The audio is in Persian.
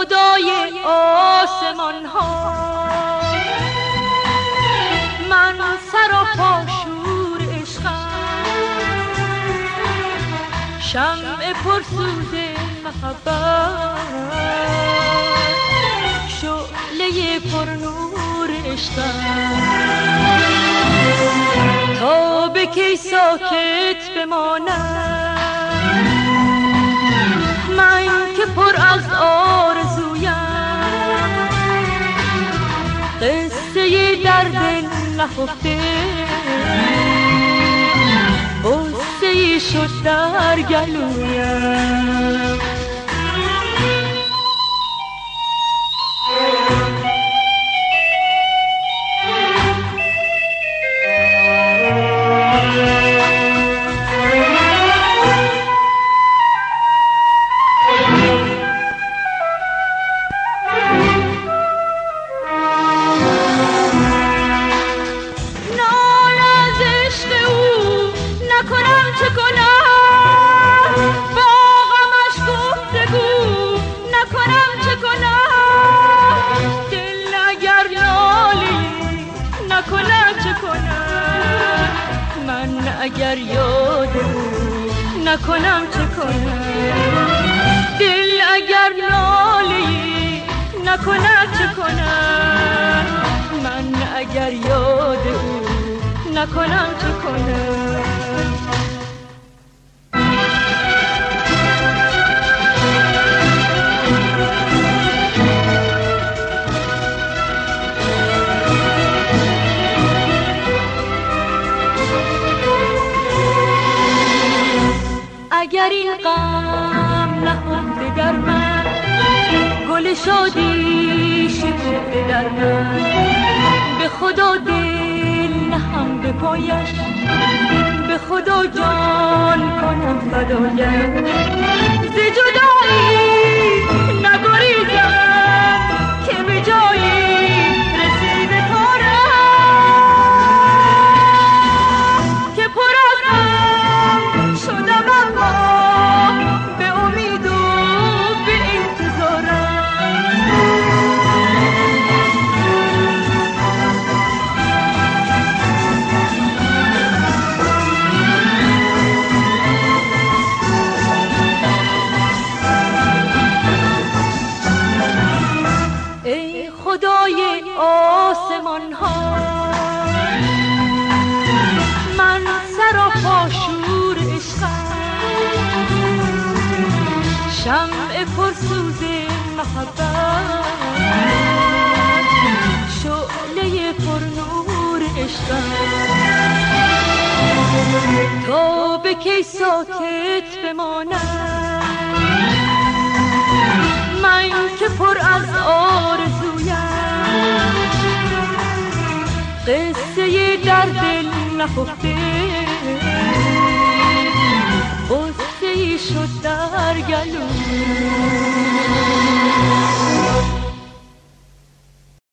خدای آسمان ها، من سراپا شور عشقم، شمع پرسوز محبت، شعله پرنور عشقم. تا به کی ساکت بمانم من که پر از آرزویم، قصه در دل نهفته غصه‌ای شد در گلویم. اگر یاد نکنم چه کنم، دل اگر نالی نکنم چه کنم، من اگر یاد نکنم چه کنم. اگر این غم نهفته در من، گل شادی شکفته در من، به خدا دل نهم به پایش، به خدا جان کنم فدایش. ز جدایی نگریزم که به جایی رسیده کارم، که پر از غم شدم اما به امید و به انتظارم. ای خدای آسمان ها، من سراپا شور عشقم، شمع پرسوز محبت، شعله پرنور عشقم. تا به کی ساکت بمانم من که پر از آرزویم، قصه در دل نهفته غصه‌ای شد در گلویم.